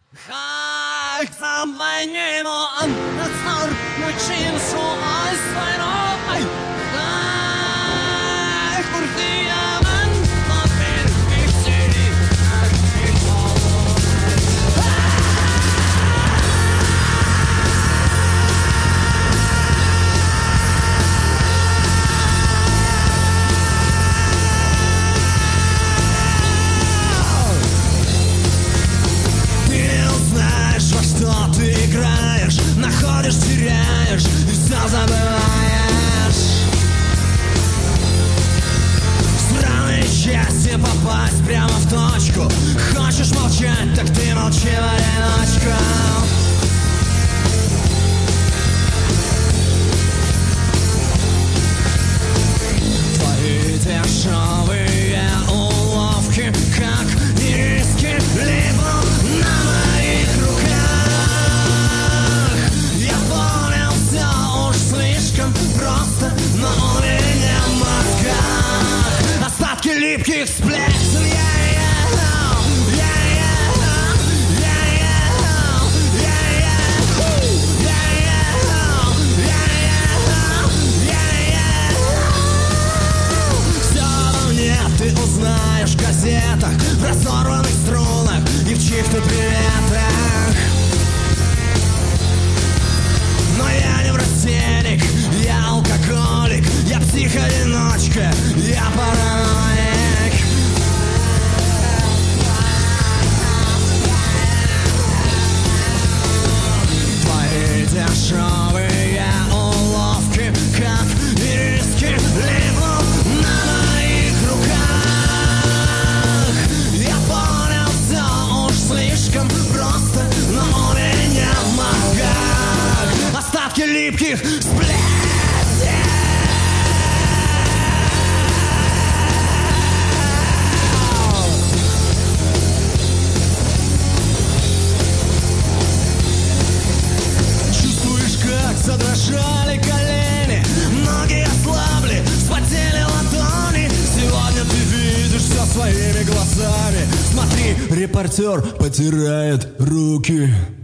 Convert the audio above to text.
Находишь, теряешь и все забываешь. Странное счастье попасть прямо в точку. Хочешь молчать, так ты молчи в одиночку. Твои дешевые уловки, как ириски, либо на моих руках. Я понял, все уж слишком просто, но у меня в мозгах остатки липких сплетен. Ты узнаешь в газетах, в разорванных струнах и в чьих-то приветах. Но я не врастенник, я алкоголик, я псих-одиночка, я параноик. Твои дешевые уловки, как ириски, либо на моих руках. Я понял, все уж слишком просто, но у меня в мозгах остатки липких сплетен. Чувствуешь, как задрожали колени, ноги ослабли, вспотели ладони. Сегодня ты видишь все своими глазами. Смотри, репортер потирает руки.